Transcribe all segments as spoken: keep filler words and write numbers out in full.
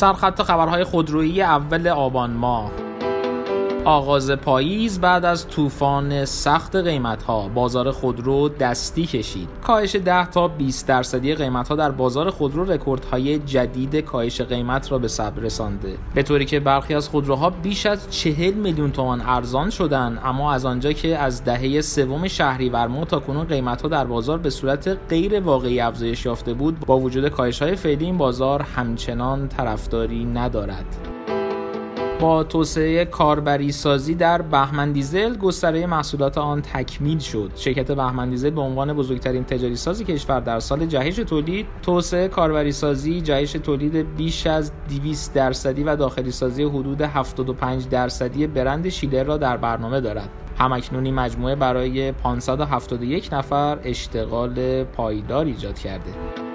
سرخط خبرهای خودرویی اول آبان ماه. آغاز پاییز بعد از طوفان سخت قیمت‌ها، بازار خودرو دستی کشید. کاهش ده تا بیست درصدی قیمت‌ها در بازار خودرو رکوردهای جدید کاهش قیمت را به ثبت رسانده، به طوری که برخی از خودروها بیش از چهل میلیون تومان ارزان شدند. اما از آنجا که از دهه سوم شهریور ماه تاکنون قیمت‌ها در بازار به صورت غیر واقعی افزایش یافته بود، با وجود کاهش‌های فعلی این بازار همچنان طرفداری ندارد. با توسعه کاربری سازی در بهمن دیزل، گستره محصولات آن تکمیل شد. شرکت بهمن دیزل به عنوان بزرگترین تجاری ساز کشور در سال جهش تولید، توسعه کاربری سازی، جهش تولید بیش از دویست درصدی و داخلی سازی حدود هفتاد و پنج درصدی برند شیلر را در برنامه دارد. همکنون این مجموعه برای پانصد و هفتاد و یک نفر اشتغال پایدار ایجاد کرده.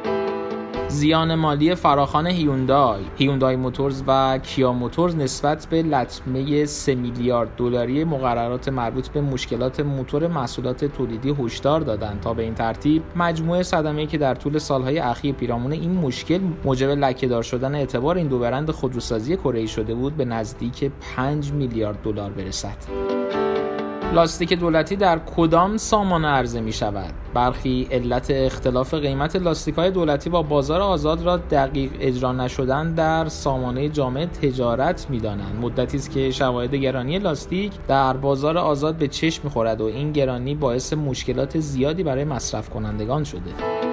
زیان مالی فراخوان هیوندای، هیوندای موتورز و کیا موتورز نسبت به لطمه سه میلیارد دلاری مقررات مربوط به مشکلات موتور محصولات تولیدی هشدار دادند تا به این ترتیب مجموعه صدمه‌ای که در طول سالهای اخیر پیرامون این مشکل موجب لکه‌دار شدن اعتبار این دو برند خودروسازی کره‌ای شده بود به نزدیک پنج میلیارد دلار برسد. لاستیک دولتی در کدام سامانه عرضه می شود؟ برخی علت اختلاف قیمت لاستیک‌های دولتی با بازار آزاد را دقیق اجرا نشدن در سامانه جامع تجارت می‌دانند. مدتی است که شواهد گرانی لاستیک در بازار آزاد به چشم می‌خورد و این گرانی باعث مشکلات زیادی برای مصرف کنندگان شده.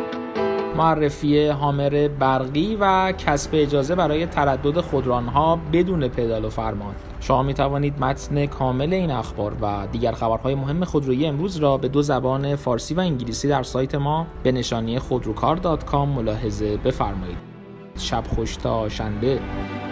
معرفی هامر برقی و کسب اجازه برای تردد خودران‌ها بدون پدال و فرمان. شما می توانید متن کامل این اخبار و دیگر خبرهای مهم خودرویی امروز را به دو زبان فارسی و انگلیسی در سایت ما به نشانی خودروکار دات کام ملاحظه بفرمایید. شب خوش تا شنبه.